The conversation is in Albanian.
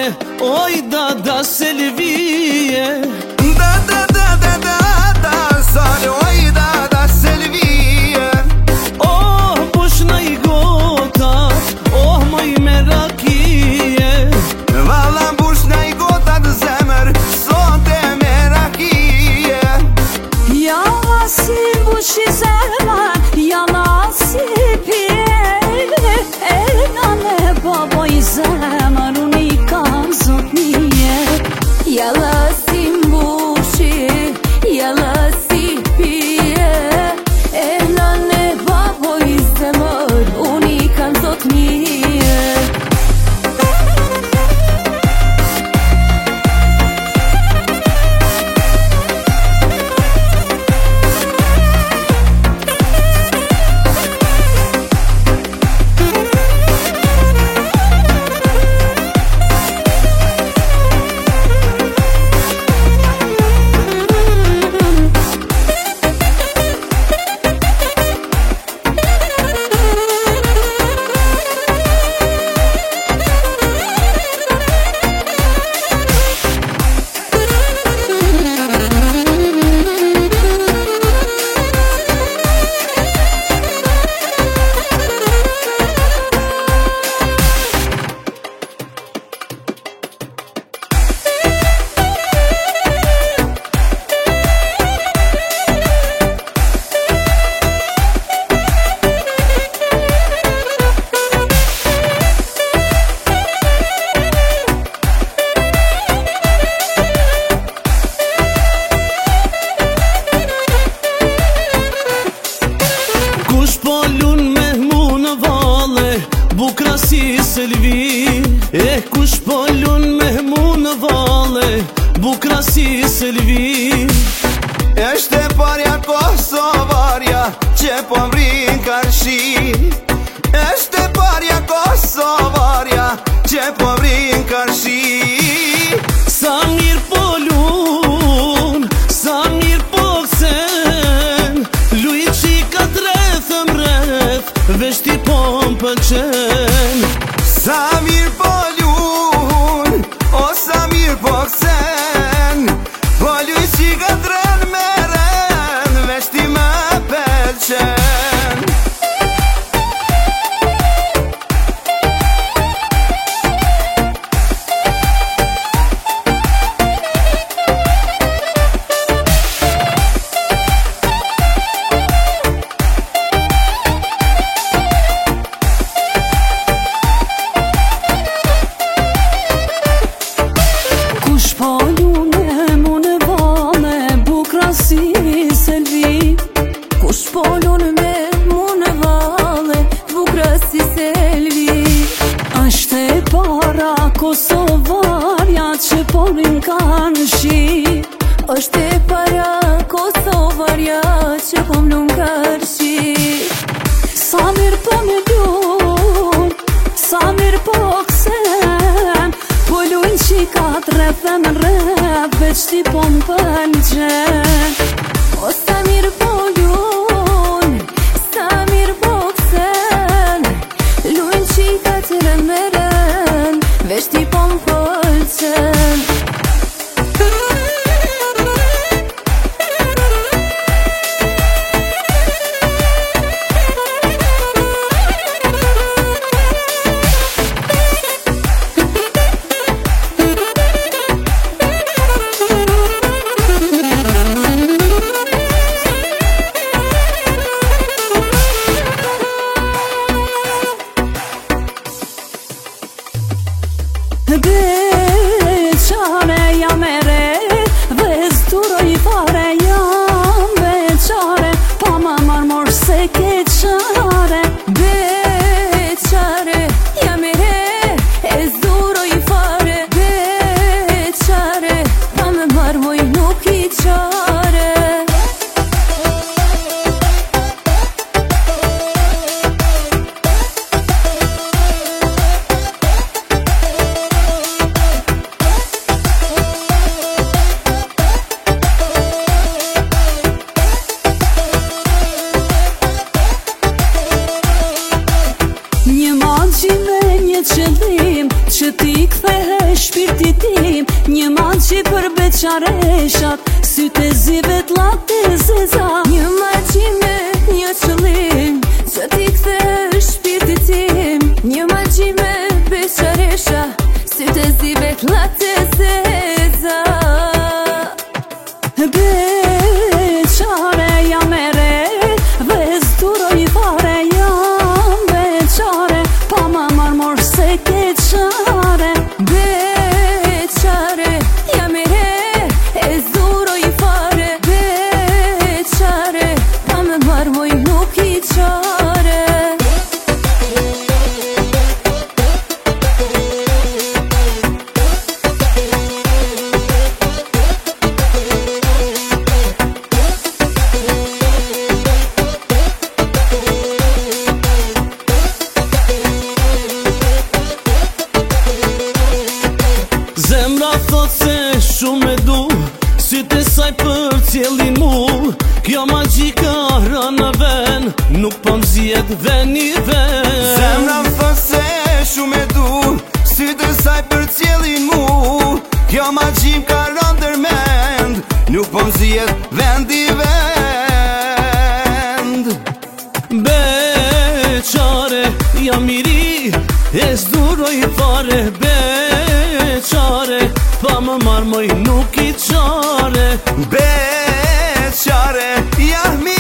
oj da Selvije. Da sale, oj da Selvije. Oh bushna i gotat, oh moj merakije. Valla bushna i gotat zemër, sot e merakije. Jalla si bushi zemër, jalla si pje. E nane baboj zemër, unë i kam zotnije. Jalla si bushi, jalla si pje. E nane baboj zemër, unë i kam zotnije. Kush po lun me mu në valle, bukra si Selvi. Kush po lun me mu në valle, bukra si Selvi. Eshte parja Kosovarja, që po mrin karshi. Eshte parja Kosovarja, që po mrin karshi. Sa mirë po lun, sa mirë po kësen, luj qika drethëm rreth, veshti po m'pëlqen. Sa mirë po lun, o sa mirë po kësen, po luj qika dren me ren, veshti më pëlqen. Kush po lune mu në valle, bukra si Selvi. Kush po lune mu në valle, bukra si Selvi. Ashtë e para Kosovarja, që po rin kanë shi. Ashtë e para Kosovarja, që po mlun kërshi. Sa mirë po me lun, sa mirë po kësen, po lujnë qika t'refem në rep, veç ti po m'pëlqen. O sa mirë po lujnë, sa mirë po kësen, lujnë qika t'remeren, veç ti po m'pëlqen. Beqare jam e re, dhe zduroj fare jam beqare, pa ma marmor se ke qare. Beqare jam e re, e zduroj fare, beqare, pa me marmoj nuk i qare. që ti kthehe shpirti tim, një magji për beqareshat, sytë e zive t'llat e zeza. Një magji me një qëllim, që ti kthehe shpirti tim, një magji me beqaresha, sytë e zive t'llat e zeza. Beqare jam e re, dhe zduroj fare, jam beqare, pa ma marmor se ke qare. Beqare jam e re, e zduroj fare, beqare, pa me marmoj nuk i qare. Zemra thot se shumë e du, sytë e saj për cjellin mu. Kjo magji ka rënë në ven, nuk po m'zjet dhe një ven. Zemra thot se shumë e du, sytë e saj për cjellin mu. Kjo magji ka rënë ndërmend, nuk po m'zjet vend i vend. Beqare jam i ri, e zduroj fare, beqare, pa më marmoj nuk i qare. Beqare jam i